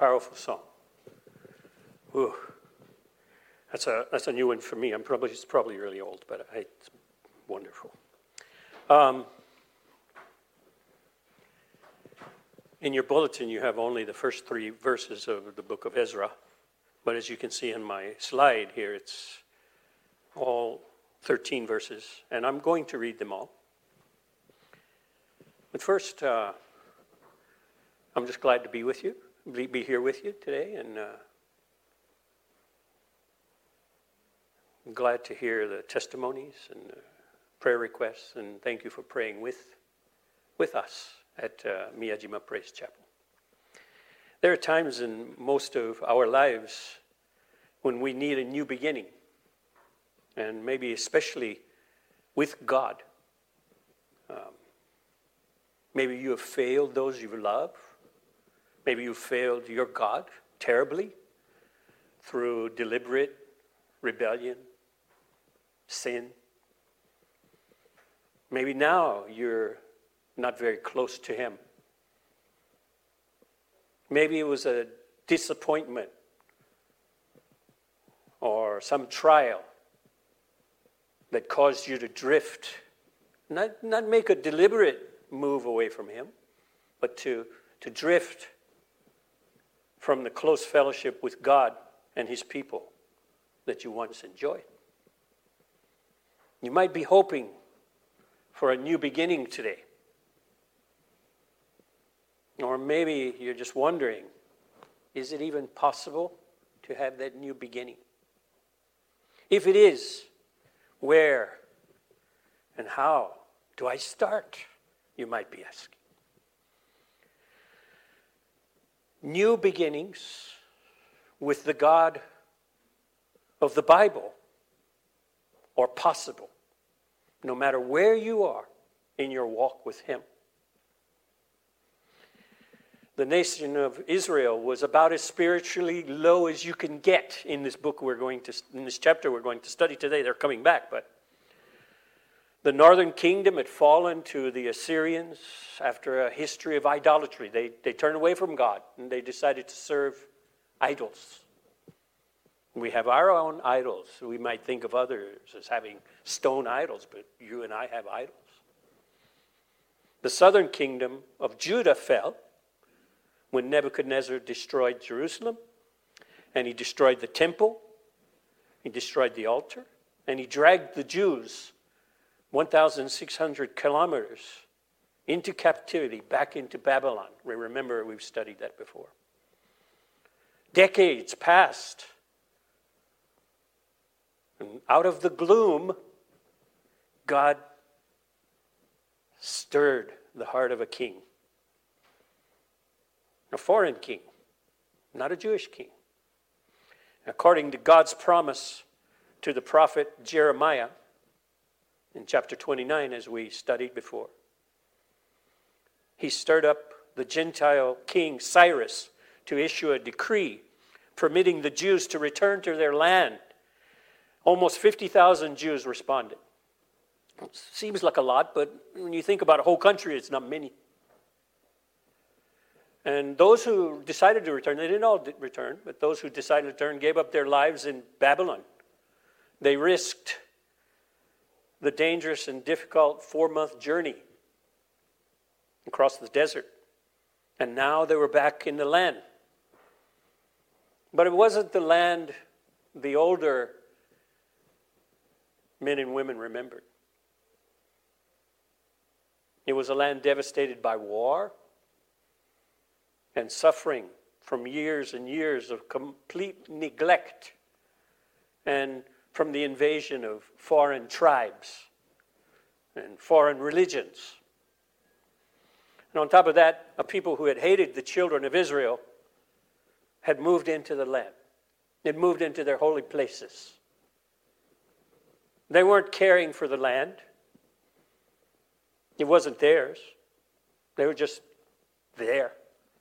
Powerful song. Ooh. That's a new one for me. It's probably really old, but it's wonderful. In your bulletin, you have only the first 3 verses of the book of Ezra. But as you can see in my slide here, it's all 13 verses. And I'm going to read them all. But first, I'm just glad to be with you, be here with you today. And I'm glad to hear the testimonies and prayer requests. And thank you for praying with us at Miyajima Praise Chapel. There are times in most of our lives when we need a new beginning, and maybe especially with God. Maybe you have failed those you love. Maybe you failed your God terribly through deliberate rebellion, sin. Maybe now you're not very close to Him. Maybe it was a disappointment or some trial that caused you to drift. Not make a deliberate move away from Him, but to drift from the close fellowship with God and His people that you once enjoyed. You might be hoping for a new beginning today. Or maybe you're just wondering, is it even possible to have that new beginning? If it is, where and how do I start? You might be asking. New beginnings with the God of the Bible are possible, no matter where you are in your walk with Him. The nation of Israel was about as spiritually low as you can get in this book in this chapter we're going to study today. They're coming back, but the northern kingdom had fallen to the Assyrians after a history of idolatry. They turned away from God and they decided to serve idols. We have our own idols. We might think of others as having stone idols, but you and I have idols. The southern kingdom of Judah fell when Nebuchadnezzar destroyed Jerusalem, and he destroyed the temple, he destroyed the altar, and he dragged the Jews 1,600 kilometers into captivity, back into Babylon. Remember, we've studied that before. Decades passed, and out of the gloom, God stirred the heart of a king. A foreign king, not a Jewish king. According to God's promise to the prophet Jeremiah in chapter 29, as we studied before, He stirred up the Gentile king Cyrus to issue a decree permitting the Jews to return to their land. Almost 50,000 Jews responded. Seems like a lot, but when you think about a whole country, it's not many. And those who decided to return, they didn't all return, but those who decided to return gave up their lives in Babylon. They risked the dangerous and difficult 4-month journey across the desert. And now they were back in the land. But it wasn't the land the older men and women remembered. It was a land devastated by war and suffering from years and years of complete neglect and from the invasion of foreign tribes and foreign religions. And on top of that, a people who had hated the children of Israel had moved into the land. They'd moved into their holy places. They weren't caring for the land. It wasn't theirs. They were just there.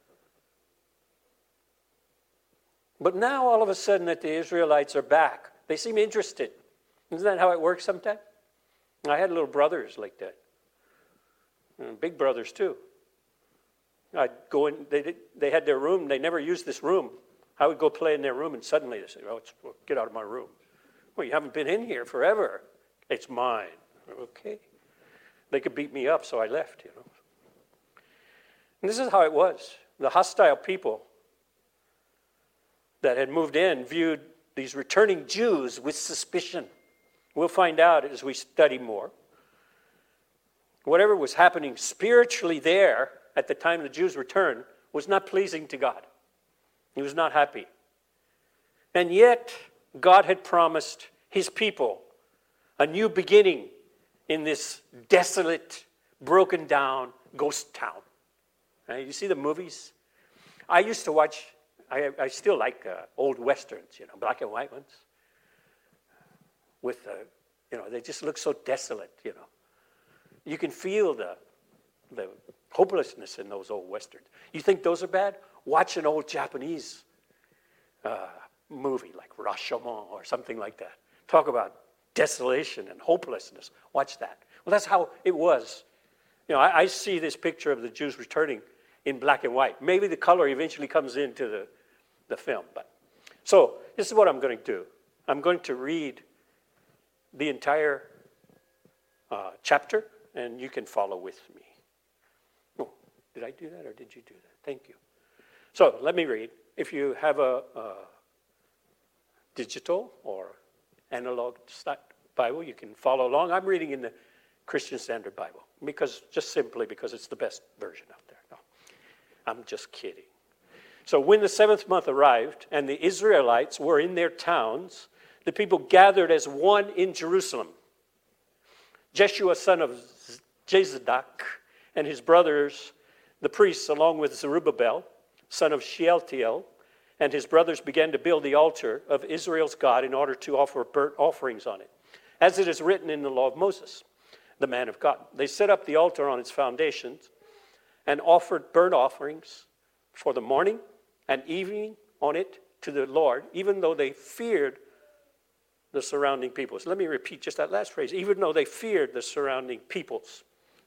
But now, all of a sudden, that the Israelites are back, they seem interested. Isn't that how it works sometimes? I had little brothers like that. And big brothers, too. I'd go in, they had their room, they never used this room. I would go play in their room, and suddenly they say, get out of my room. Well, you haven't been in here forever. It's mine. Okay. They could beat me up, so I left, And this is how it was. The hostile people that had moved in viewed these returning Jews with suspicion. We'll find out as we study more. Whatever was happening spiritually there at the time the Jews returned was not pleasing to God. He was not happy. And yet, God had promised his people a new beginning in this desolate, broken down ghost town. You see the movies? I used to watch, I still like old westerns, black and white ones. With, they just look so desolate, You can feel the hopelessness in those old westerns. You think those are bad? Watch an old Japanese movie like Rashomon or something like that. Talk about desolation and hopelessness. Watch that. Well, that's how it was. I see this picture of the Jews returning in black and white. Maybe the color eventually comes into the film. So this is what I'm going to do. I'm going to read the entire chapter, and you can follow with me. Oh, did I do that or did you do that? Thank you. So let me read. If you have a digital or analog Bible, you can follow along. I'm reading in the Christian Standard Bible because it's the best version out there. No, I'm just kidding. So when the 7th month arrived and the Israelites were in their towns, the people gathered as one in Jerusalem. Jeshua, son of Jozadak, and his brothers, the priests, along with Zerubbabel, son of Shealtiel, and his brothers began to build the altar of Israel's God in order to offer burnt offerings on it, as it is written in the law of Moses, the man of God. They set up the altar on its foundations and offered burnt offerings for the morning and evening on it to the Lord, even though they feared the surrounding peoples. Let me repeat just that last phrase. Even though they feared the surrounding peoples.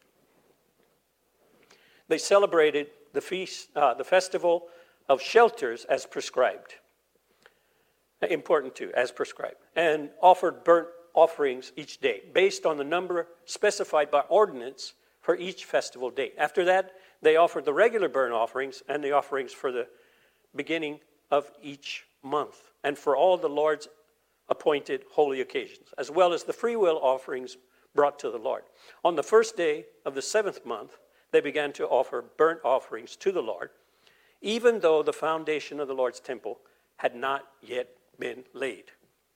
They celebrated the festival of shelters as prescribed. Important too, as prescribed. And offered burnt offerings each day, based on the number specified by ordinance for each festival date. After that, they offered the regular burnt offerings and the offerings for the beginning of each month, and for all the Lord's appointed holy occasions, as well as the freewill offerings brought to the Lord. On the first day of the 7th month, they began to offer burnt offerings to the Lord, even though the foundation of the Lord's temple had not yet been laid.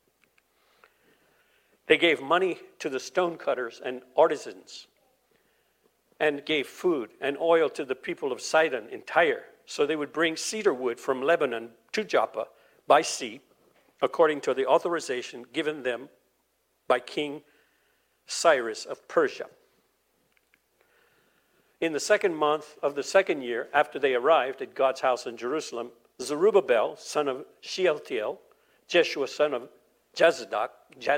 They gave money to the stonecutters and artisans, and gave food and oil to the people of Sidon and Tyre, so they would bring cedar wood from Lebanon to Joppa by sea, according to the authorization given them by King Cyrus of Persia. In the 2nd month of the 2nd year, after they arrived at God's house in Jerusalem, Zerubbabel, son of Shealtiel, Jeshua, son of Jozadak,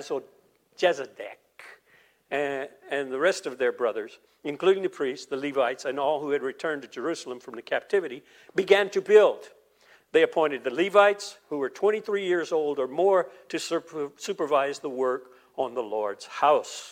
and the rest of their brothers, including the priests, the Levites, and all who had returned to Jerusalem from the captivity, began to build. They appointed the Levites, who were 23 years old or more, to supervise the work on the Lord's house.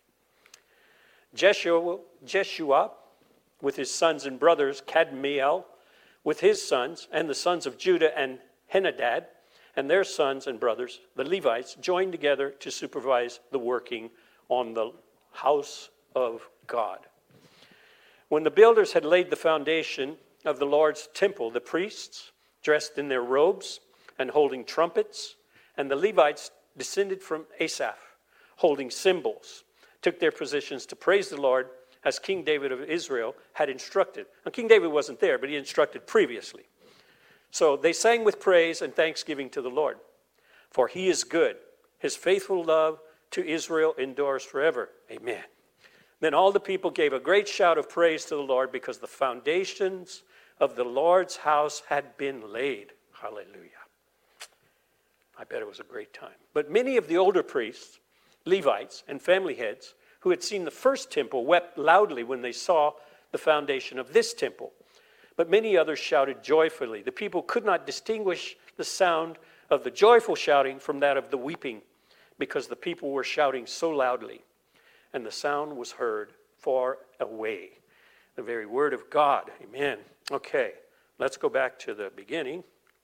Jeshua, with his sons and brothers, Kadmiel, with his sons, and the sons of Judah and Henadad, and their sons and brothers, the Levites, joined together to supervise the working on the house of God. When the builders had laid the foundation of the Lord's temple, the priests, dressed in their robes and holding trumpets, and the Levites descended from Asaph, holding cymbals, took their positions to praise the Lord as King David of Israel had instructed. Now, King David wasn't there, but he instructed previously. So they sang with praise and thanksgiving to the Lord, for he is good. His faithful love to Israel endures forever. Amen. Then all the people gave a great shout of praise to the Lord because the foundations of the Lord's house had been laid. Hallelujah. I bet it was a great time. But many of the older priests, Levites, and family heads who had seen the first temple wept loudly when they saw the foundation of this temple. but many others shouted joyfully. The people could not distinguish the sound of the joyful shouting from that of the weeping, because the people were shouting so loudly, and the sound was heard far away. The very word of God. Amen. Okay, let's go back to the beginning.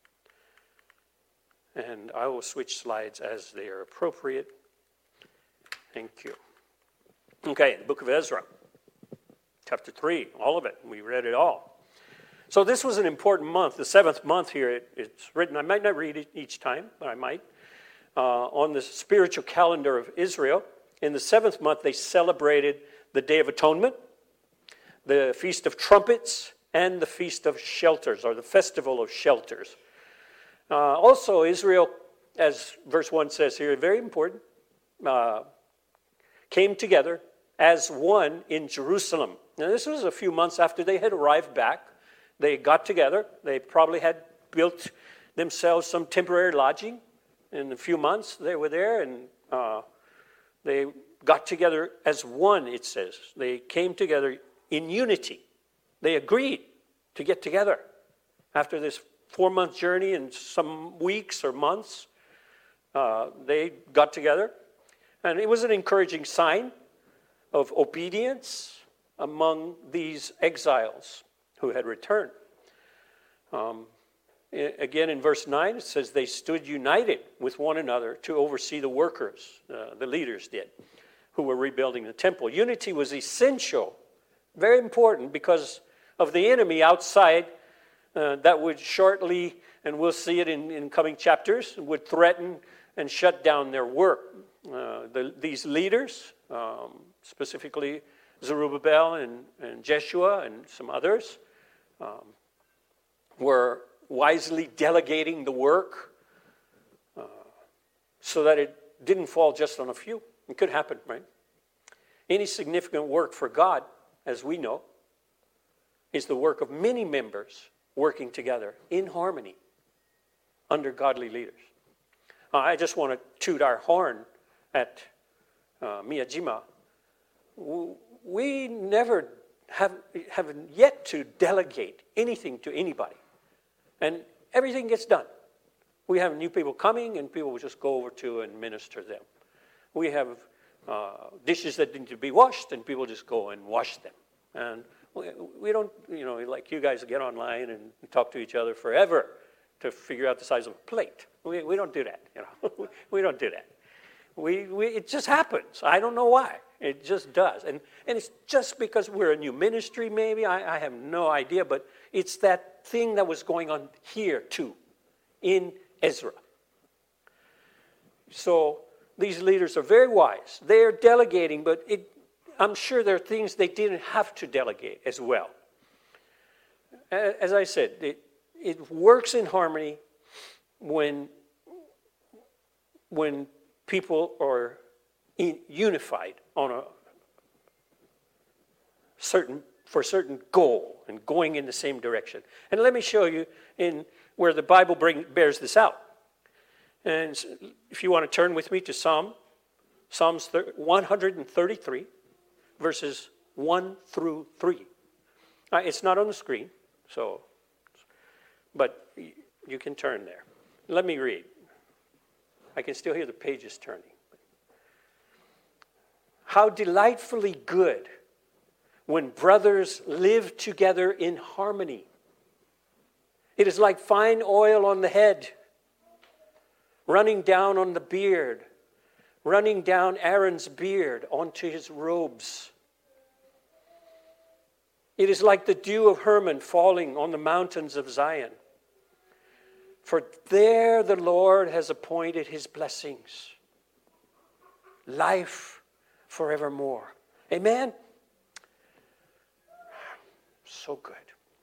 And I will switch slides as they are appropriate. Thank you. Okay, the book of Ezra, chapter 3, all of it. We read it all. So this was an important month, the 7th month here. It's written, I might not read it each time, but I might. On the spiritual calendar of Israel, in the 7th month, they celebrated the Day of Atonement, the Feast of Trumpets, and the Feast of Shelters, or the Festival of Shelters. Also, Israel, as verse 1 says here, very important, came together as one in Jerusalem. Now, this was a few months after they had arrived back. They got together. They probably had built themselves some temporary lodging. In a few months, they were there, and they got together as one, it says. They came together in unity. They agreed to get together after this 4-month journey and some weeks or months. They got together, and it was an encouraging sign of obedience among these exiles who had returned. Again, in verse 9, it says they stood united with one another to oversee the workers, the leaders did, who were rebuilding the temple. Unity was essential, very important, because of the enemy outside that would shortly, and we'll see it in coming chapters, would threaten and shut down their work. These leaders, specifically Zerubbabel and Jeshua and some others, were wisely delegating the work so that it didn't fall just on a few. It could happen, right? Any significant work for God, as we know, is the work of many members working together in harmony under godly leaders. I just want to toot our horn at Miyajima. We never have yet to delegate anything to anybody. And everything gets done. We have new people coming, and people will just go over to and minister them. We have dishes that need to be washed, and people just go and wash them. And we don't, like you guys get online and talk to each other forever to figure out the size of a plate. We don't do that. We don't do that. It just happens. I don't know why. It just does. And it's just because we're a new ministry, maybe. I have no idea. But it's that thing that was going on here, too, in Ezra. So these leaders are very wise. They're delegating, but I'm sure there are things they didn't have to delegate as well. As I said, it works in harmony when people are unified on a certain goal and going in the same direction. And let me show you in where the Bible bears this out. And if you want to turn with me to Psalms 133, verses 1 through 3. It's not on the screen, but you can turn there. Let me read. I can still hear the pages turning. How delightfully good when brothers live together in harmony. It is like fine oil on the head, running down on the beard, running down Aaron's beard onto his robes. It is like the dew of Hermon falling on the mountains of Zion. For there the Lord has appointed his blessings, life forevermore. Amen? So good.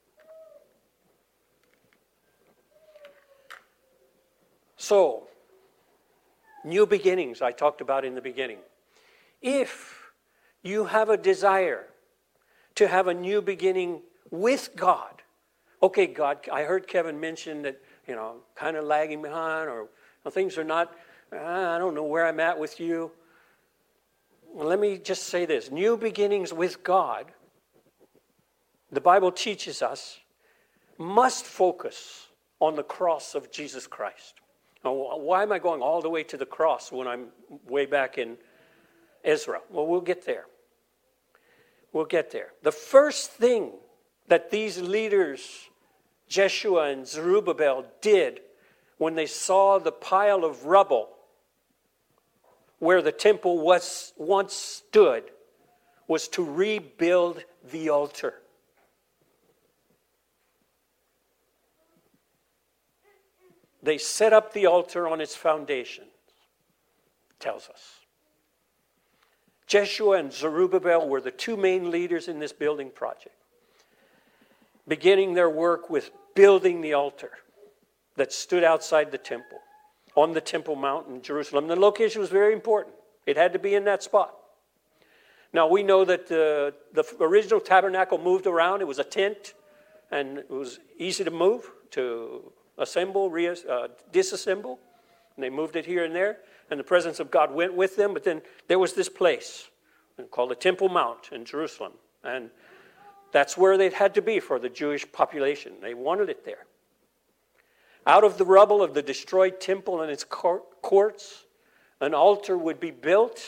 So, new beginnings I talked about in the beginning. If you have a desire to have a new beginning with God, okay, God, I heard Kevin mention that, kind of lagging behind, or things are not, I don't know where I'm at with you. Well, let me just say this. New beginnings with God, the Bible teaches us, must focus on the cross of Jesus Christ. Now, why am I going all the way to the cross when I'm way back in Ezra? Well, we'll get there. We'll get there. The first thing that these leaders, Jeshua and Zerubbabel, did when they saw the pile of rubble where the temple once stood was to rebuild the altar. They set up the altar on its foundations, tells us. Jeshua and Zerubbabel were the two main leaders in this building project, beginning their work with building the altar that stood outside the temple, on the Temple Mount in Jerusalem. The location was very important. It had to be in that spot. Now, we know that the original tabernacle moved around. It was a tent, and it was easy to move, to assemble, disassemble. And they moved it here and there, and the presence of God went with them. But then there was this place called the Temple Mount in Jerusalem, and that's where they had to be for the Jewish population. They wanted it there. Out of the rubble of the destroyed temple and its courts, an altar would be built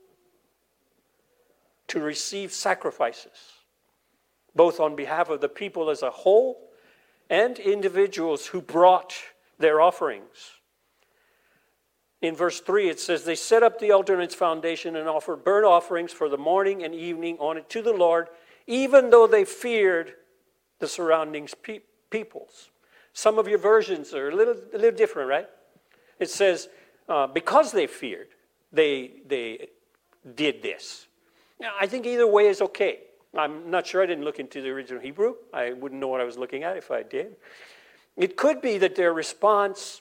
to receive sacrifices, both on behalf of the people as a whole and individuals who brought their offerings. In verse 3, it says, they set up the altar in its foundation and offered burnt offerings for the morning and evening on it to the Lord, even though they feared the surrounding peoples. Some of your versions are a little different, right? It says, because they feared, they did this. Now, I think either way is okay. I'm not sure. I didn't look into the original Hebrew. I wouldn't know what I was looking at if I did. It could be that their response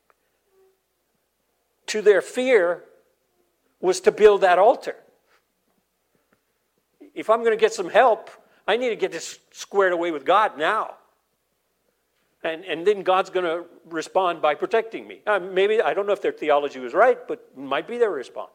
to their fear was to build that altar. If I'm going to get some help, I need to get this squared away with God now. And then God's going to respond by protecting me. Maybe, I don't know if their theology was right, but it might be their response.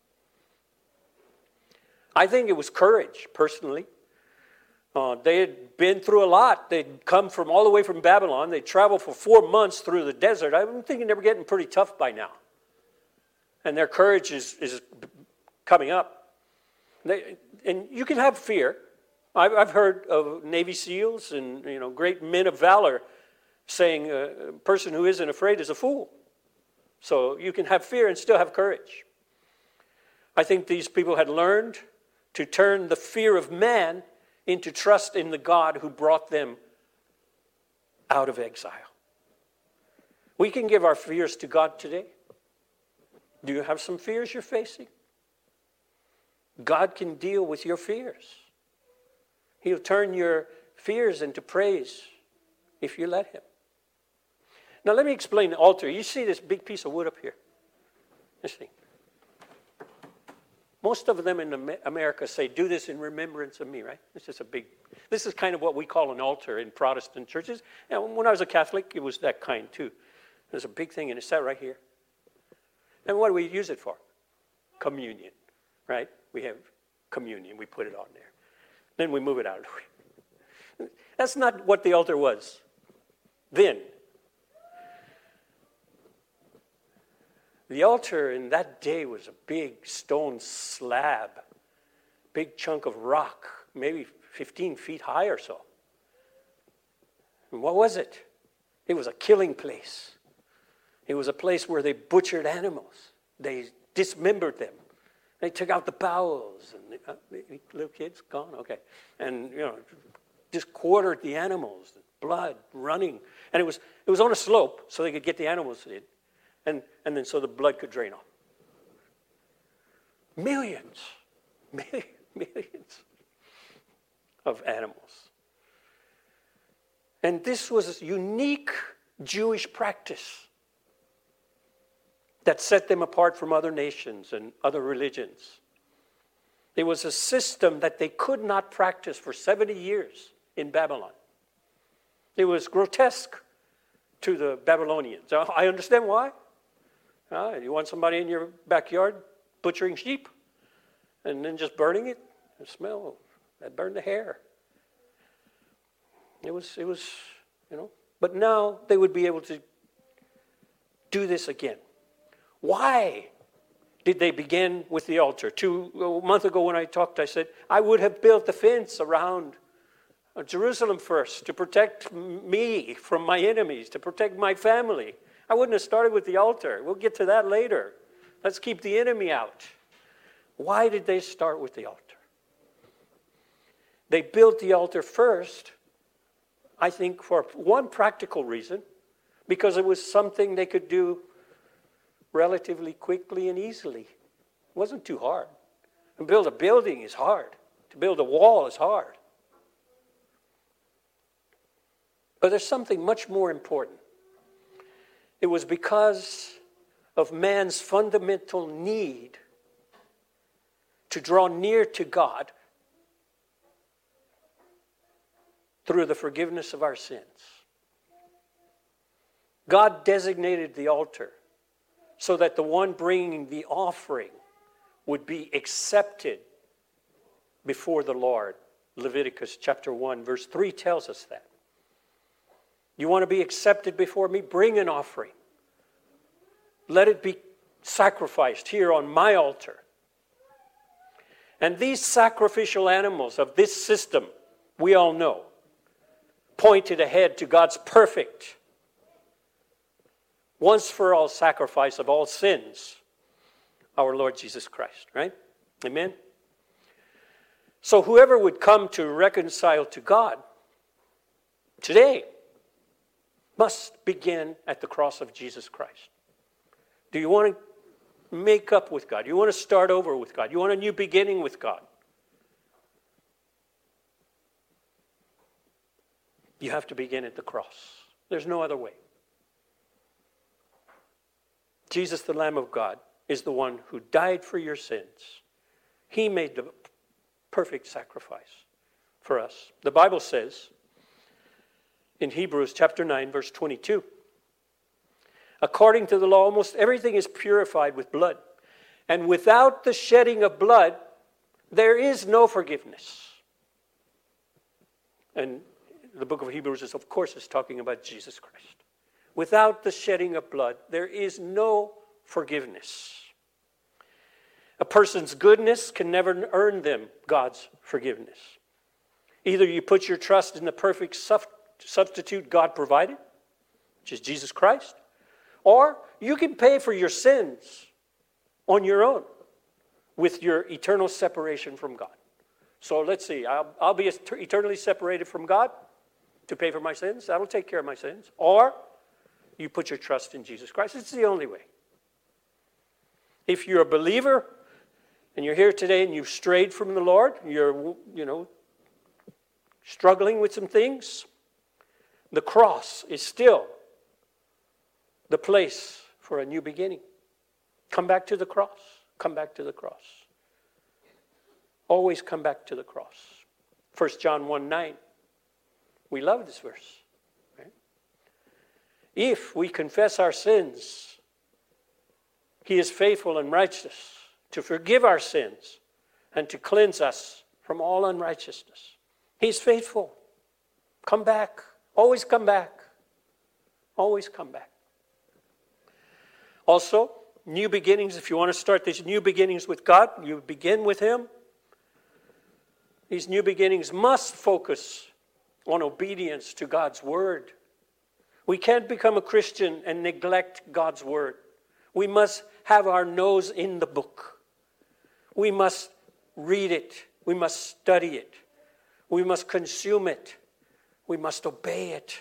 I think it was courage, personally. They had been through a lot. They'd come from all the way from Babylon. They'd traveled for 4 months through the desert. I'm thinking they were getting pretty tough by now. And their courage is coming up. And you can have fear. I've heard of Navy SEALs and great men of valor saying a person who isn't afraid is a fool. So you can have fear and still have courage. I think these people had learned to turn the fear of man into trust in the God who brought them out of exile. We can give our fears to God today. Do you have some fears you're facing? God can deal with your fears. He'll turn your fears into praise if you let him. Now let me explain the altar. You see this big piece of wood up here? This thing. Most of them in America say, do this in remembrance of me, right? This is kind of what we call an altar in Protestant churches. And when I was a Catholic, it was that kind too. There's a big thing and it sat right here. And what do we use it for? Communion, right? We have communion. We put it on there. Then we move it out of the way. That's not what the altar was then. The altar in that day was a big stone slab, big chunk of rock, maybe 15 feet high or so. And what was it? It was a killing place. It was a place where they butchered animals. They dismembered them. They took out the bowels. And the little kids gone? Okay. And, just quartered the animals, blood running. And it was on a slope so they could get the animals in. And then so the blood could drain off. Millions of animals. And this was a unique Jewish practice that set them apart from other nations and other religions. It was a system that they could not practice for 70 years in Babylon. It was grotesque to the Babylonians. I understand why. You want somebody in your backyard butchering sheep and then just burning it? The smell, that burned the hair. It was But now they would be able to do this again. Why did they begin with the altar? A month ago when I talked, I said, I would have built the fence around Jerusalem first to protect me from my enemies, to protect my family. I wouldn't have started with the altar. We'll get to that later. Let's keep the enemy out. Why did they start with the altar? They built the altar first, I think, for one practical reason, because it was something they could do relatively quickly and easily. It wasn't too hard. To build a building is hard. To build a wall is hard. But there's something much more important. It was because of man's fundamental need to draw near to God through the forgiveness of our sins. God designated the altar so that the one bringing the offering would be accepted before the Lord. Leviticus chapter 1, verse 3 tells us that. You want to be accepted before me? Bring an offering. Let it be sacrificed here on my altar. And these sacrificial animals of this system, we all know, pointed ahead to God's perfect, once for all sacrifice of all sins, our Lord Jesus Christ, right? Amen? So whoever would come to reconcile to God today must begin at the cross of Jesus Christ. Do you want to make up with God? Do you want to start over with God? You want a new beginning with God? You have to begin at the cross. There's no other way. Jesus, the Lamb of God, is the one who died for your sins. He made the perfect sacrifice for us. The Bible says in Hebrews chapter 9, verse 22, according to the law, almost everything is purified with blood. And without the shedding of blood, there is no forgiveness. And the book of Hebrews is, of course, talking about Jesus Christ. Without the shedding of blood, there is no forgiveness. A person's goodness can never earn them God's forgiveness. Either you put your trust in the perfect substitute God provided, which is Jesus Christ, or you can pay for your sins on your own with your eternal separation from God. So let's see, I'll be eternally separated from God to pay for my sins. That'll take care of my sins. Or you put your trust in Jesus Christ. It's the only way. If you're a believer and you're here today and you've strayed from the Lord, you're, struggling with some things, the cross is still the place for a new beginning. Come back to the cross. Come back to the cross. Always come back to the cross. 1 John 1:9. We love this verse. Right? If we confess our sins, He is faithful and righteous to forgive our sins and to cleanse us from all unrighteousness. He's faithful. Come back. Always come back. Always come back. Also, new beginnings. If you want to start these new beginnings with God, you begin with Him. These new beginnings must focus on obedience to God's Word. We can't become a Christian and neglect God's Word. We must have our nose in the book. We must read it. We must study it. We must consume it. We must obey it.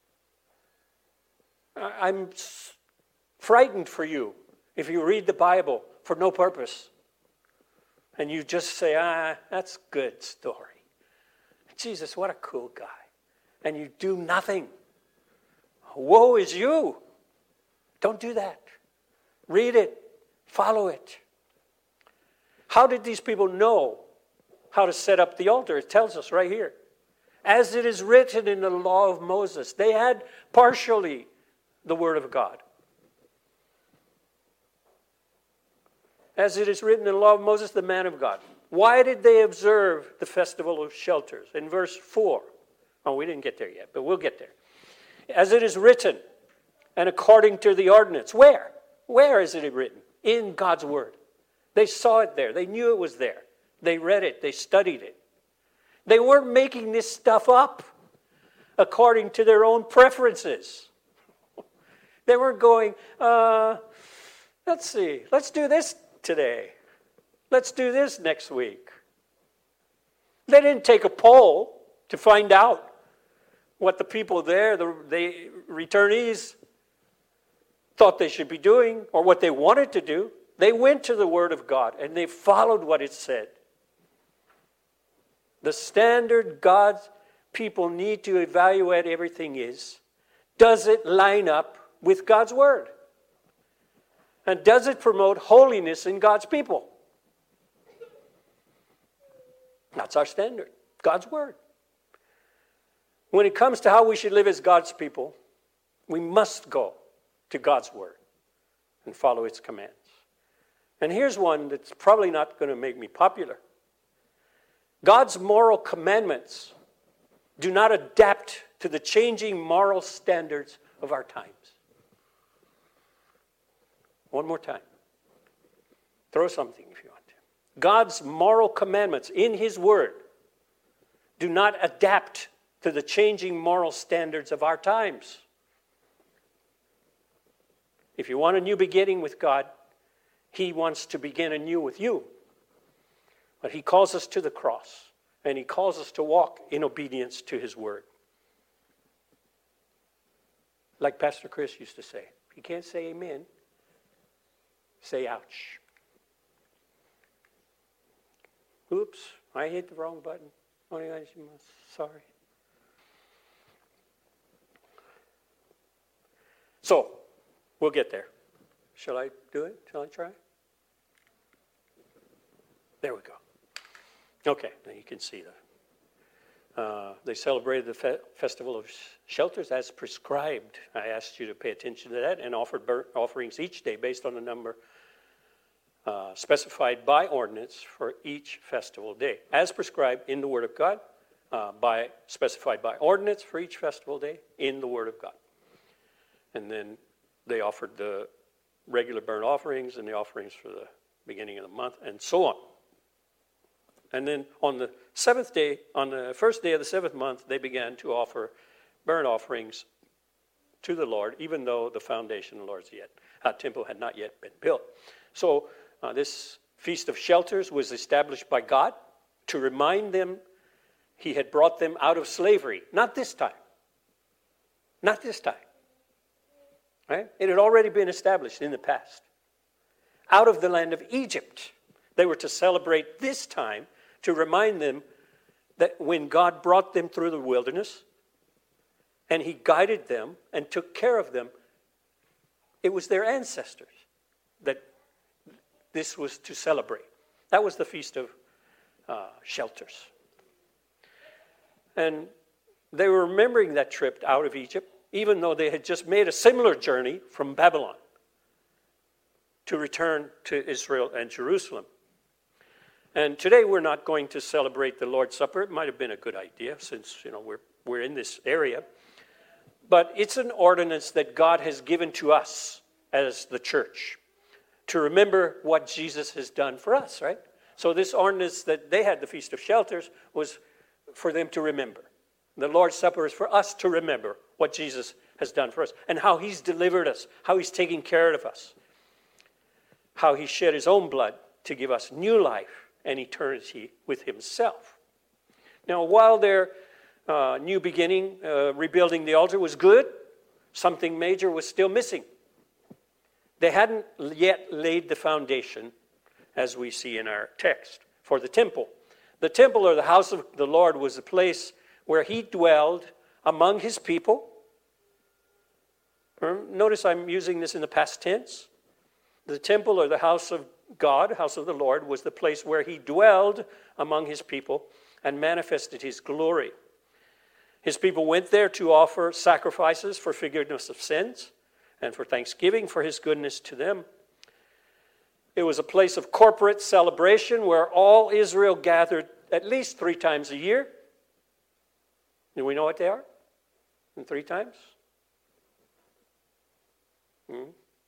I'm frightened for you if you read the Bible for no purpose and you just say, that's a good story. Jesus, what a cool guy. And you do nothing. Woe is you. Don't do that. Read it. Follow it. How did these people know how to set up the altar? It tells us right here. As it is written in the law of Moses. They had partially the word of God. As it is written in the law of Moses, the man of God. Why did they observe the festival of shelters? In verse 4. Oh, we didn't get there yet, but we'll get there. as it is written, and according to the ordinance. Where? Where is it written? In God's Word. They saw it there. They knew it was there. They read it. They studied it. They weren't making this stuff up according to their own preferences. They weren't going, let's see, let's do this today. Let's do this next week. They didn't take a poll to find out what the people there, the returnees, thought they should be doing or what they wanted to do. They went to the Word of God and they followed what it said. The standard God's people need to evaluate everything is, does it line up with God's Word? And does it promote holiness in God's people? That's our standard, God's Word. When it comes to how we should live as God's people, we must go to God's Word and follow its commands. And here's one that's probably not going to make me popular. God's moral commandments do not adapt to the changing moral standards of our times. One more time. Throw something if you want to. God's moral commandments in His Word do not adapt to the changing moral standards of our times. If you want a new beginning with God, He wants to begin anew with you. But He calls us to the cross, and He calls us to walk in obedience to His Word. Like Pastor Chris used to say, if you can't say amen, say ouch. Oops, I hit the wrong button. Sorry. So, we'll get there. Shall I do it? Shall I try? There we go. Okay, now you can see that. They celebrated the Festival of Shelters as prescribed. I asked you to pay attention to that, and offered burnt offerings each day based on the number specified by ordinance for each festival day. As prescribed in the Word of God, specified by ordinance for each festival day in the Word of God. And then they offered the regular burnt offerings and the offerings for the beginning of the month, and so on. And then on the seventh day, on the first day of the seventh month, they began to offer burnt offerings to the Lord, even though the foundation of the Lord's temple had not yet been built. So this Feast of Shelters was established by God to remind them He had brought them out of slavery. Not this time. Not this time. Right? It had already been established in the past. Out of the land of Egypt. They were to celebrate this time to remind them that when God brought them through the wilderness and He guided them and took care of them, it was their ancestors that this was to celebrate. That was the Feast of Shelters. And they were remembering that trip out of Egypt, even though they had just made a similar journey from Babylon to return to Israel and Jerusalem. And today we're not going to celebrate the Lord's Supper. It might have been a good idea since we're in this area. But it's an ordinance that God has given to us as the church to remember what Jesus has done for us, right? So this ordinance that they had, the Feast of Shelters, was for them to remember. The Lord's Supper is for us to remember what Jesus has done for us and how He's delivered us, how He's taken care of us, how He shed His own blood to give us new life and eternity with Himself. Now, while their new beginning, rebuilding the altar, was good, something major was still missing. They hadn't yet laid the foundation, as we see in our text, for the temple. The temple, or the house of the Lord, was the place where He dwelled among His people. Notice I'm using this in the past tense. The temple, or the house of God, house of the Lord, was the place where He dwelled among His people and manifested His glory. His people went there to offer sacrifices for forgiveness of sins and for thanksgiving for His goodness to them. It was a place of corporate celebration where all Israel gathered at least 3 times a year. Do we know what they are? And 3 times? Hmm?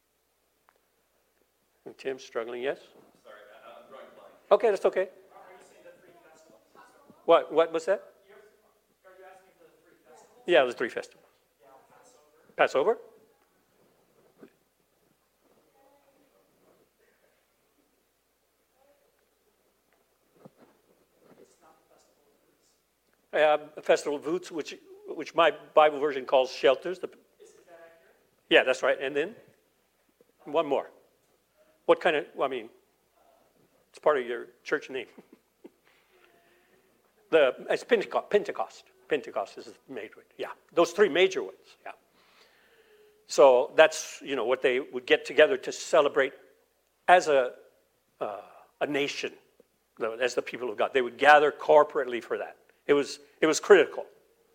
And Tim's struggling, yes? Sorry, I'm drawing blank. Okay, that's okay. Are you saying the three festivals? What was that? Are you asking for the three festivals? Yeah, the three festivals. Yeah, Passover. Passover? It's not the Festival of Booths. A festival of booths, which my Bible version calls shelters. Is that accurate? Yeah, that's right. And then one more. What kind of? Well, I mean, it's part of your church name. It's Pentecost. Pentecost is the major one. Yeah, those three major ones. Yeah. So that's what they would get together to celebrate as a nation, as the people of God. They would gather corporately for that. It was critical.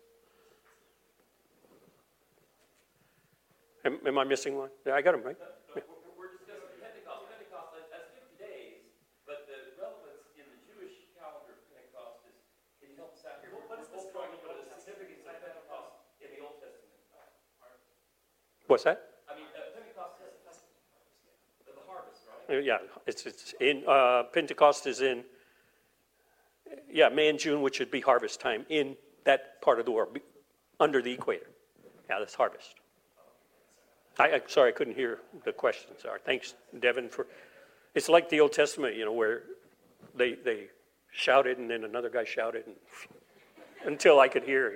Am I missing one? Yeah, I got them right. No, we're discussing Pentecost. Pentecost, that's 50 days, but the relevance in the Jewish calendar of Pentecost is, can you help us out here? We're both trying to look at the significance of Pentecost in the Old Testament. What's that? I mean, Pentecost is the harvest, right? Yeah, it's in Pentecost is in May and June, which would be harvest time in that part of the world, under the equator. Yeah, that's harvest. Sorry, I couldn't hear the question. Sorry. Thanks, Devin, for. It's like the Old Testament, where they shouted and then another guy shouted until I could hear.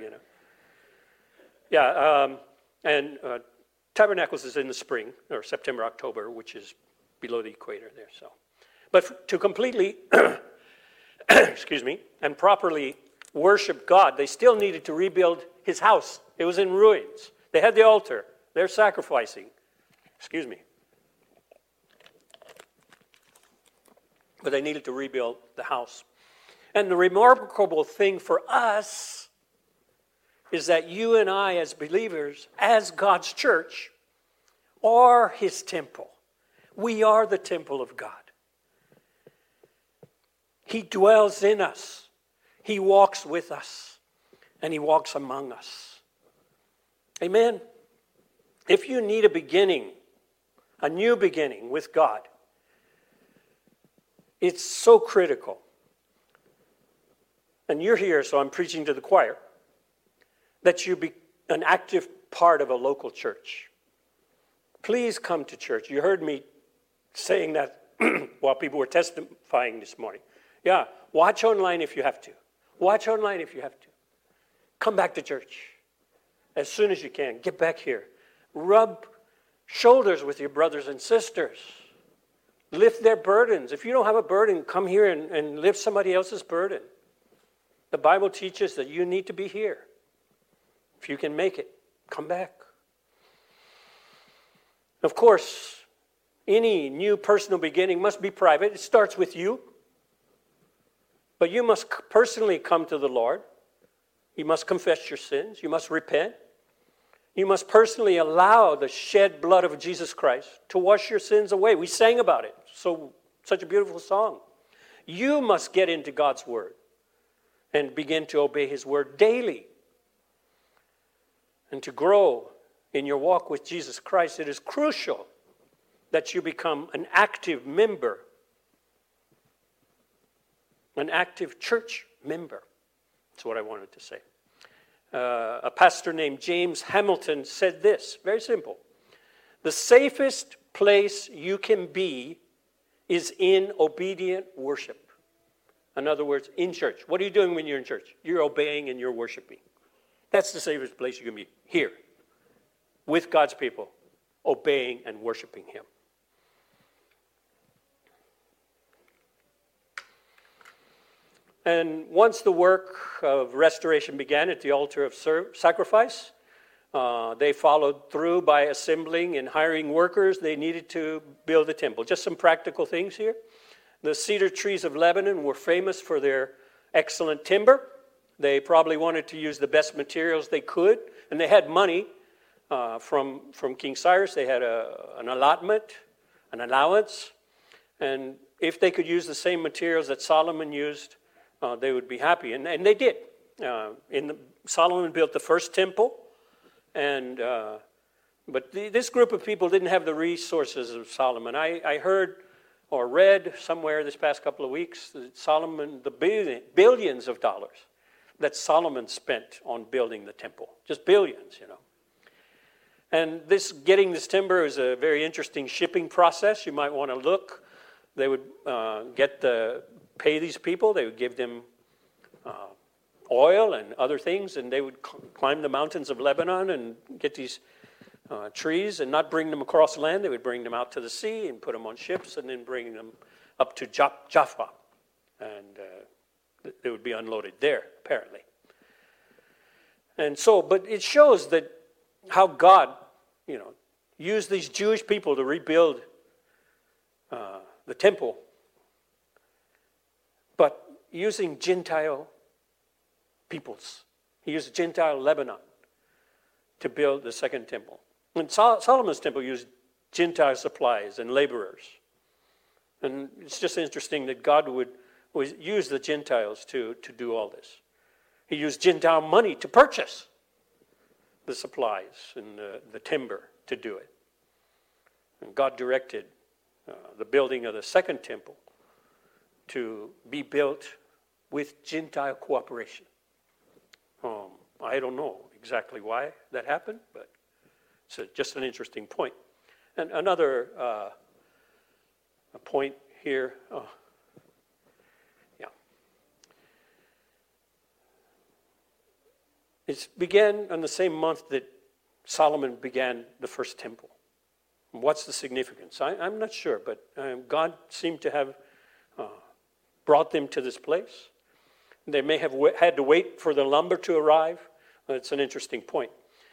Yeah, and Tabernacles is in the spring or September, October, which is below the equator there. So, but to completely, excuse me, and properly worship God, they still needed to rebuild His house. It was in ruins. They had the altar. They're sacrificing. Excuse me. But they needed to rebuild the house. And the remarkable thing for us is that you and I, as believers, as God's church, are His temple. We are the temple of God. He dwells in us. He walks with us. And He walks among us. Amen. If you need a beginning, a new beginning with God, it's so critical. And you're here, so I'm preaching to the choir, that you be an active part of a local church. Please come to church. You heard me saying that while people were testifying this morning. Yeah, watch online if you have to. Watch online if you have to. Come back to church as soon as you can. Get back here. Rub shoulders with your brothers and sisters. Lift their burdens. If you don't have a burden, come here and lift somebody else's burden. The Bible teaches that you need to be here. If you can make it, come back. Of course, any new personal beginning must be private. It starts with you. But you must personally come to the Lord. You must confess your sins. You must repent. You must personally allow the shed blood of Jesus Christ to wash your sins away. We sang about it. Such a beautiful song. You must get into God's Word and begin to obey His Word daily. And to grow in your walk with Jesus Christ, it is crucial that you become an active member, an active church member. That's what I wanted to say. A pastor named James Hamilton said this, very simple. The safest place you can be is in obedient worship. In other words, in church. What are you doing when you're in church? You're obeying and you're worshiping. That's the safest place you can be, here, with God's people, obeying and worshiping Him. And once the work of restoration began at the altar of sacrifice, they followed through by assembling and hiring workers. They needed to build a temple. Just some practical things here. The cedar trees of Lebanon were famous for their excellent timber. They probably wanted to use the best materials they could, and they had money from King Cyrus. They had an allotment, an allowance, and if they could use the same materials that Solomon used, they would be happy, and they did. Solomon built the first temple, and But this group of people didn't have the resources of Solomon. I heard or read somewhere this past couple of weeks that Solomon, the billions of dollars that Solomon spent on building the temple. Just billions, you know. And getting this timber is a very interesting shipping process. You might want to look. They would pay these people. They would give them oil and other things, and they would climb the mountains of Lebanon and get these trees and not bring them across land. They would bring them out to the sea and put them on ships and then bring them up to Jaffa. And they would be unloaded there, apparently. And so, but it shows that how God, used these Jewish people to rebuild the temple, but using Gentile peoples. He used Gentile Lebanon to build the second temple. And Solomon's temple used Gentile supplies and laborers. And it's just interesting that God would use the Gentiles to do all this. He used Gentile money to purchase the supplies and the timber to do it. And God directed the building of the second temple to be built with Gentile cooperation. I don't know exactly why that happened, but it's just an interesting point. And another point here. It began on the same month that Solomon began the first temple. What's the significance? I'm not sure, but God seemed to have brought them to this place. They may have had to wait for the lumber to arrive. It's an interesting point.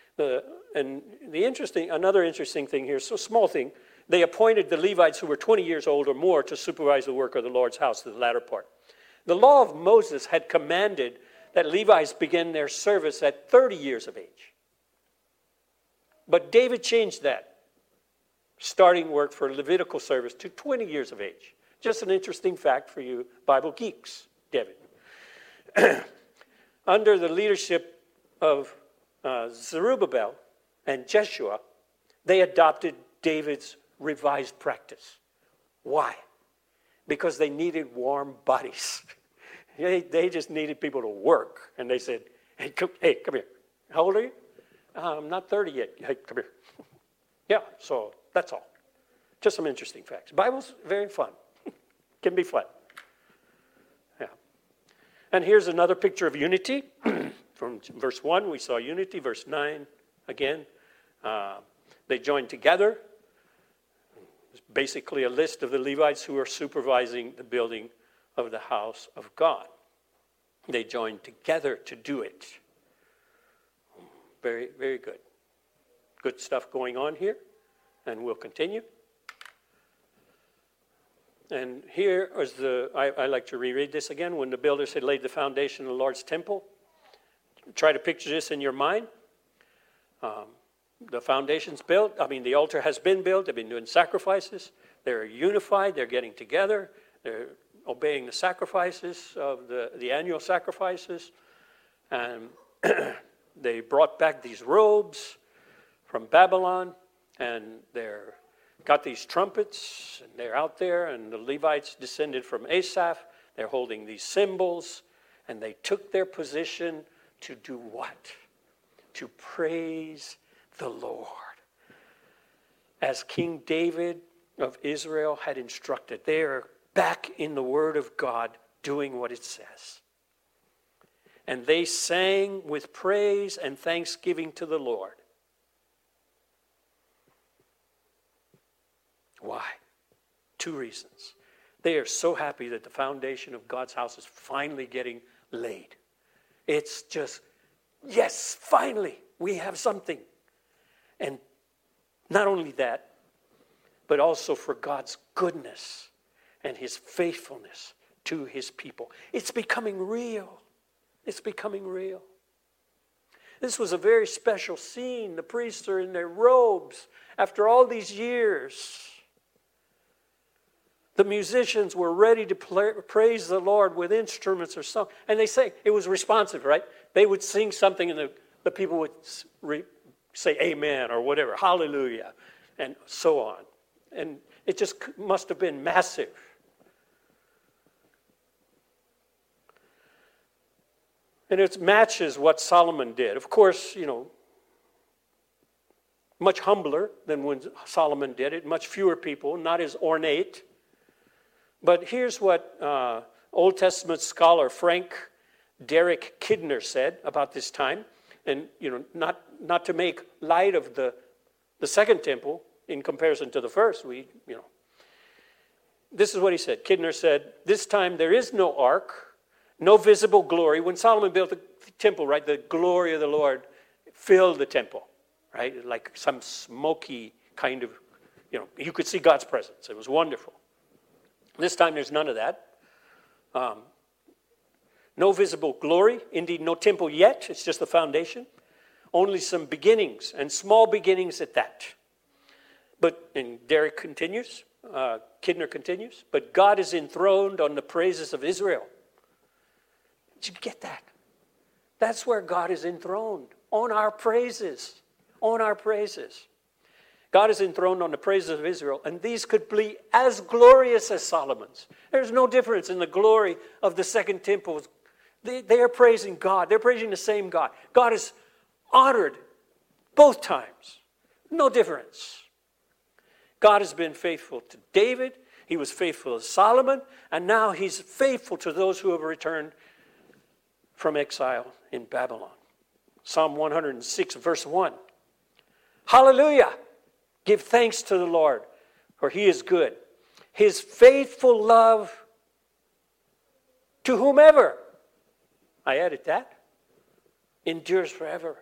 Another interesting thing here, so small thing, they appointed the Levites who were 20 years old or more to supervise the work of the Lord's house, the latter part. The law of Moses had commanded that Levites begin their service at 30 years of age. But David changed that, starting work for Levitical service to 20 years of age. Just an interesting fact for you Bible geeks, David. Under the leadership of Zerubbabel and Jeshua, they adopted David's revised practice. Why? Because they needed warm bodies. They just needed people to work. And they said, hey, come here. How old are you? I'm not 30 yet. Hey, come here. Yeah, so that's all. Just some interesting facts. Bible's very fun. Can be fun. Yeah. And here's another picture of unity. From verse 1, we saw unity. Verse 9, again, they joined together. It's basically a list of the Levites who are supervising the building of the house of God. They joined together to do it. Very, very good. Good stuff going on here, and we'll continue. And here is I like to reread this again. When the builders had laid the foundation of the Lord's temple, try to picture this in your mind. The foundation's built. The altar has been built. They've been doing sacrifices. They're unified. They're getting together. They're obeying the sacrifices of the annual sacrifices. And they brought back these robes from Babylon, and they're got these trumpets, and they're out there, and the Levites descended from Asaph. They're holding these cymbals, and they took their position to do what? To praise the Lord. As King David of Israel had instructed, they are back in the Word of God doing what it says. And they sang with praise and thanksgiving to the Lord. Why? 2 reasons. They are so happy that the foundation of God's house is finally getting laid. It's just, yes, finally, we have something. And not only that, but also for God's goodness and his faithfulness to his people. It's becoming real. It's becoming real. This was a very special scene. The priests are in their robes after all these years. The musicians were ready to praise the Lord with instruments or song. And they say, it was responsive, right? They would sing something and the people would say amen or whatever, hallelujah, and so on. And it just must have been massive. And it matches what Solomon did. Of course, much humbler than when Solomon did it, much fewer people, not as ornate. But here's what Old Testament scholar Frank Derek Kidner said about this time. And, not to make light of the second temple in comparison to the first. This is what he said. Kidner said, this time there is no ark, no visible glory. When Solomon built the temple, right, the glory of the Lord filled the temple, right? Like some smoky kind of, you could see God's presence. It was wonderful. This time there's none of that. No visible glory, indeed no temple yet. It's just the foundation. Only some beginnings, and small beginnings at that. And Derek continues, Kidner continues, but God is enthroned on the praises of Israel. Did you get that? That's where God is enthroned, on our praises, on our praises. God is enthroned on the praises of Israel, and these could be as glorious as Solomon's. There's no difference in the glory of the second temple. They are praising God. They're praising the same God. God is honored both times. No difference. God has been faithful to David. He was faithful to Solomon. And now he's faithful to those who have returned from exile in Babylon. Psalm 106, verse 1. Hallelujah! Give thanks to the Lord, for he is good. His faithful love to whomever, I added that, endures forever.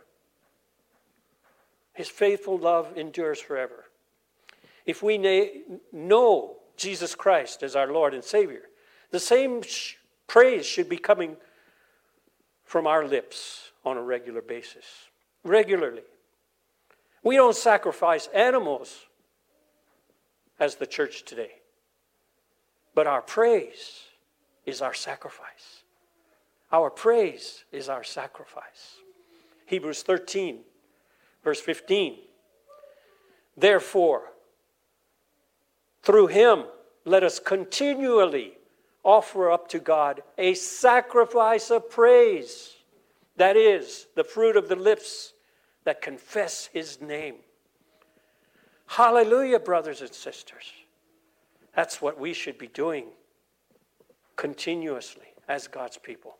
His faithful love endures forever. If we know Jesus Christ as our Lord and Savior, the same praise should be coming from our lips on a regular basis. Regularly. We don't sacrifice animals as the church today. But our praise is our sacrifice. Our praise is our sacrifice. Hebrews 13, verse 15. Therefore, through him, let us continually offer up to God a sacrifice of praise. That is, the fruit of the lips that confess his name. Hallelujah, brothers and sisters. That's what we should be doing continuously as God's people.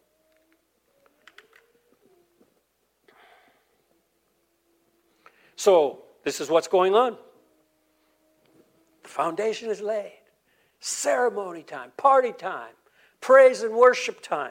So, this is what's going on. The foundation is laid. Ceremony time, party time, praise and worship time.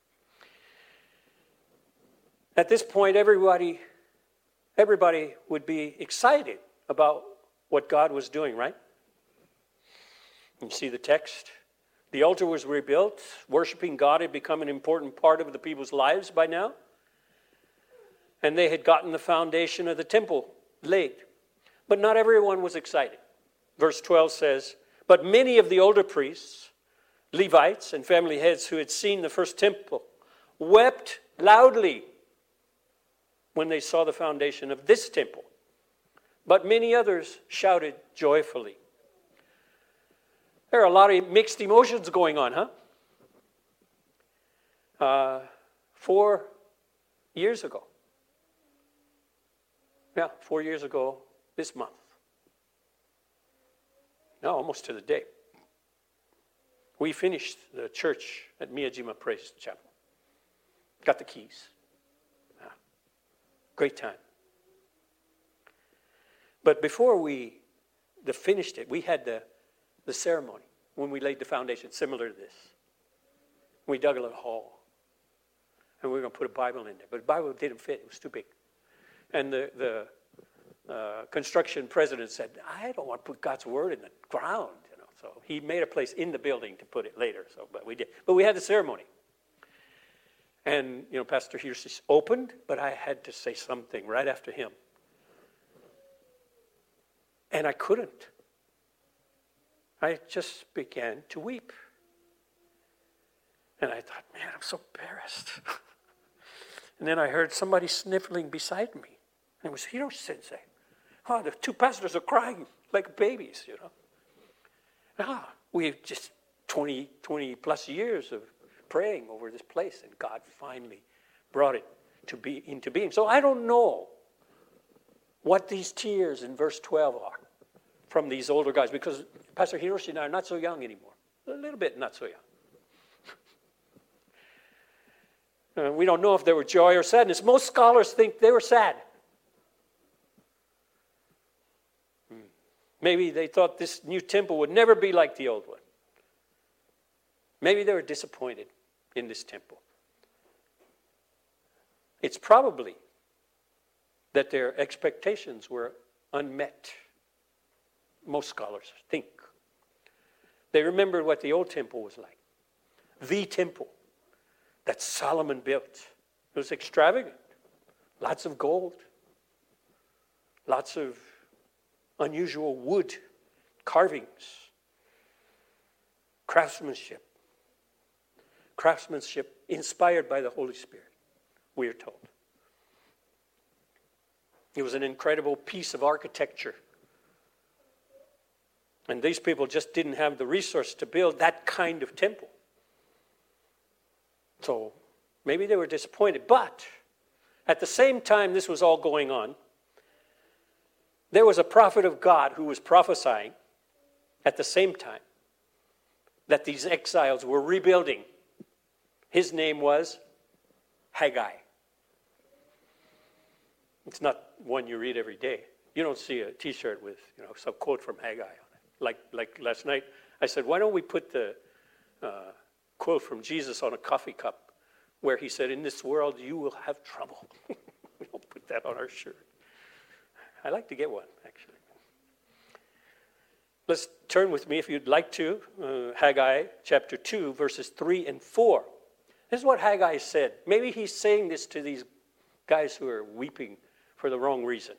At this point, everybody would be excited about what God was doing, right? You see the text. The altar was rebuilt. Worshiping God had become an important part of the people's lives by now. And they had gotten the foundation of the temple laid. But not everyone was excited. Verse 12 says, but many of the older priests, Levites, and family heads who had seen the first temple wept loudly when they saw the foundation of this temple. But many others shouted joyfully. There are a lot of mixed emotions going on, huh? 4 years ago. Yeah, 4 years ago this month. No, almost to the day. We finished the church at Miyajima Praise Chapel. Got the keys. Yeah. Great time. But before we finished it, we had the ceremony when we laid the foundation, similar to this. We dug a little hole. And we were going to put a Bible in there. But the Bible didn't fit. It was too big. And the construction president said, I don't want to put God's word in the ground. So he made a place in the building to put it later. But we did. But we had the ceremony. And, Pastor Hirsch opened, but I had to say something right after him. And I couldn't. I just began to weep. And I thought, man, I'm so embarrassed. And then I heard somebody sniffling beside me. And it was Hiroshi Sensei. Oh, the two pastors are crying like babies, We've just 20 plus years of praying over this place, and God finally brought it into being. So I don't know what these tears in verse 12 are from these older guys, because Pastor Hiroshi and I are not so young anymore. A little bit not so young. We don't know if they were joy or sadness. Most scholars think they were sad. Maybe they thought this new temple would never be like the old one. Maybe they were disappointed in this temple. It's probably that their expectations were unmet. Most scholars think. They remembered what the old temple was like. The temple that Solomon built. It was extravagant. Lots of gold. Lots of unusual wood carvings. Craftsmanship. Craftsmanship inspired by the Holy Spirit, we are told. It was an incredible piece of architecture. And these people just didn't have the resource to build that kind of temple. So maybe they were disappointed. But at the same time this was all going on, there was a prophet of God who was prophesying at the same time that these exiles were rebuilding. His name was Haggai. It's not one you read every day. You don't see a T-shirt with some quote from Haggai on it. Like last night, I said, why don't we put the quote from Jesus on a coffee cup where he said, in this world you will have trouble. We don't put that on our shirt. I'd like to get one, actually. Let's turn with me, if you'd like to, Haggai chapter 2, verses 3 and 4. This is what Haggai said. Maybe he's saying this to these guys who are weeping for the wrong reason.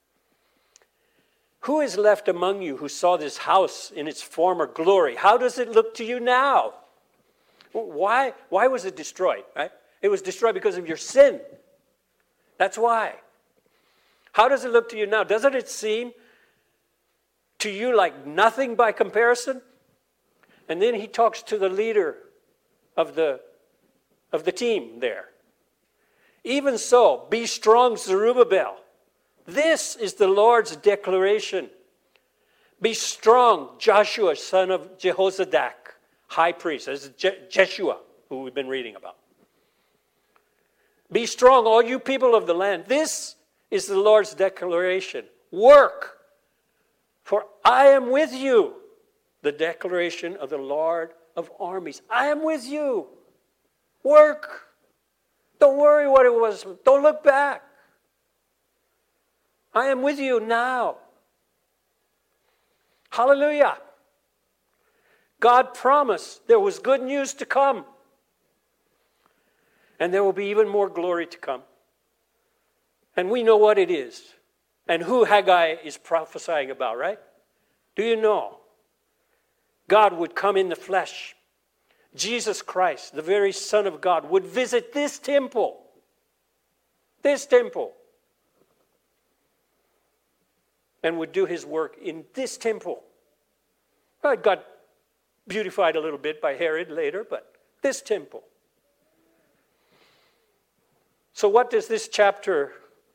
Who is left among you who saw this house in its former glory? How does it look to you now? Why was it destroyed? Right? It was destroyed because of your sin. That's why. How does it look to you now? Doesn't it seem to you like nothing by comparison? And then he talks to the leader of the team there. Even so, be strong, Zerubbabel. This is the Lord's declaration. Be strong, Joshua, son of Jehozadak, high priest. This is Jeshua, who we've been reading about. Be strong, all you people of the land. This is the Lord's declaration. Work, for I am with you. The declaration of the Lord of armies. I am with you. Work. Don't worry what it was. Don't look back. I am with you now. Hallelujah. God promised there was good news to come. And there will be even more glory to come. And we know what it is. And who Haggai is prophesying about, right? Do you know? God would come in the flesh. Jesus Christ, the very Son of God, would visit this temple. This temple. And would do his work in this temple. Well, it got beautified a little bit by Herod later, but this temple. So what does this chapter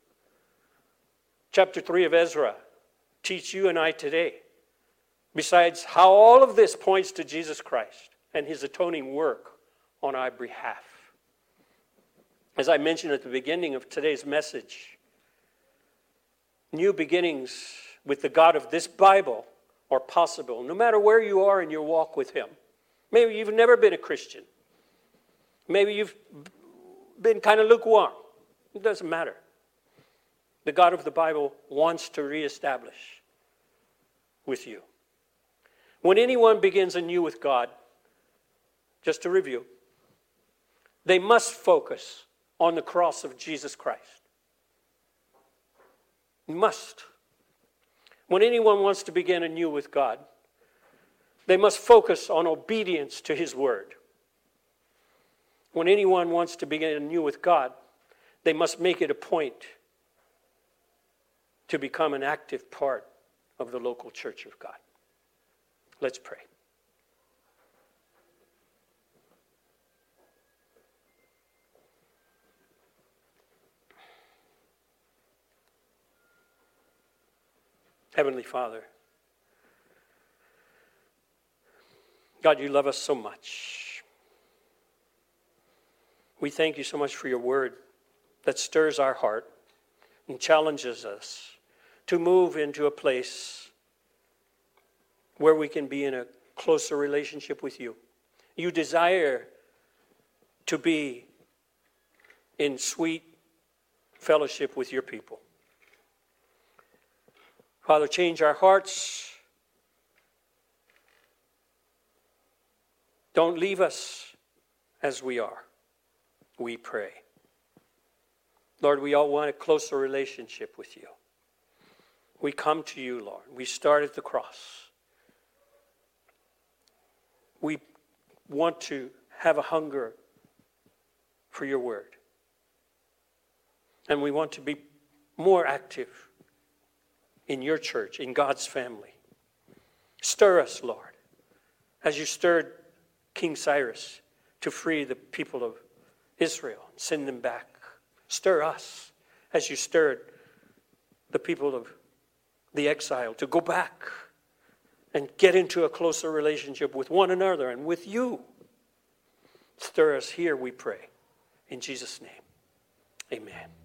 3 of Ezra, teach you and I today? Besides how all of this points to Jesus Christ and his atoning work on our behalf. As I mentioned at the beginning of today's message, new beginnings with the God of this Bible are possible, no matter where you are in your walk with him. Maybe you've never been a Christian. Maybe you've been kind of lukewarm. It doesn't matter. The God of the Bible wants to reestablish with you. When anyone begins anew with God, just to review, they must focus on the cross of Jesus Christ. Must. When anyone wants to begin anew with God, they must focus on obedience to his word. When anyone wants to begin anew with God, they must make it a point to become an active part of the local church of God. Let's pray. Heavenly Father, God, you love us so much. We thank you so much for your word that stirs our heart and challenges us to move into a place where we can be in a closer relationship with you. You desire to be in sweet fellowship with your people. Father, change our hearts. Don't leave us as we are, we pray. Lord, we all want a closer relationship with you. We come to you, Lord. We start at the cross. We want to have a hunger for your word. And we want to be more active in your church, in God's family. Stir us, Lord, as you stirred King Cyrus to free the people of Israel and send them back. Stir us as you stirred the people of the exile to go back and get into a closer relationship with one another and with you. Stir us here, we pray. In Jesus' name, amen.